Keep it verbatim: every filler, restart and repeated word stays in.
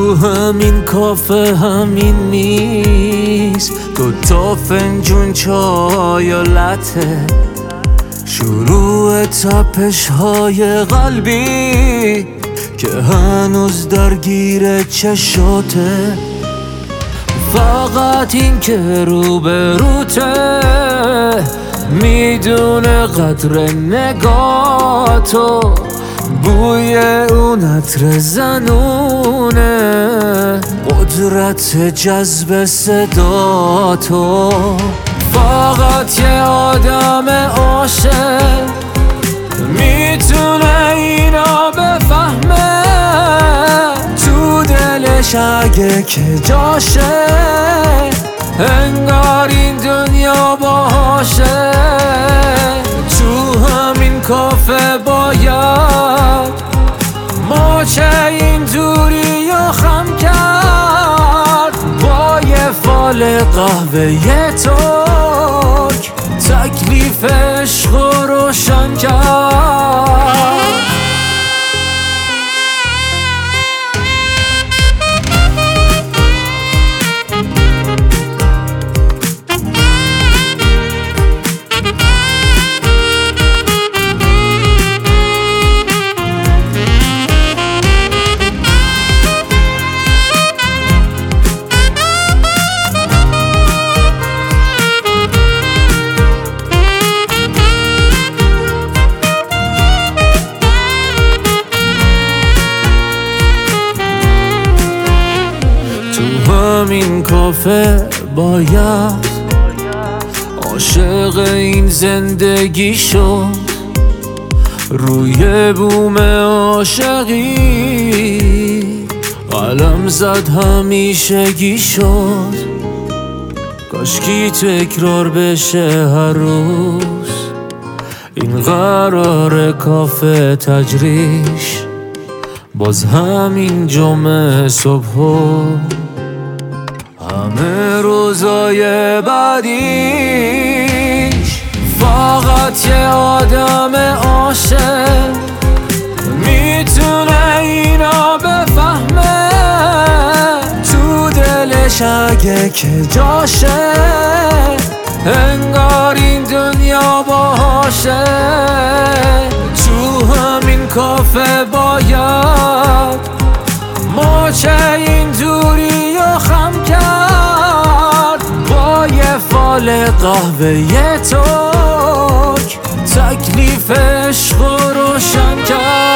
تو همین کافه همین میز دو تا فنجون چای و لته، شروع تپش های قلبی که هنوز درگیر چشاته. فقط این که رو به روته میدونه قدر نگاتو، بوی اون عطر زنونه، قدرت جذب صداتو. فقط یه آدم عاشق میتونه اینا بفهمه، تو دلش اگه که جاشه انگار این دنیا باشه. تو همین کافه باید ماچه این دوری و خم کرد، با یه فال قهوه ترک تکلیف عشق رو روشن کرد. تو همین کافه باید عاشق این زندگی شد، روی بوم عاشقی قلم زد همیشگی شد. کاشکی تکرار بشه هر روز این قرار کافه تجریش، باز همین جمعه صبح و همه روزای بعدیش. فقط یه آدم عاشق میتونه اینا بفهمه، تو دلش اگه که جاشه انگار این دنیا باشه. تو همین کافه باید ماچه این دوری و خم کرد، با یه فال قهوه ترک تکلیف عشق رو روشن کرد.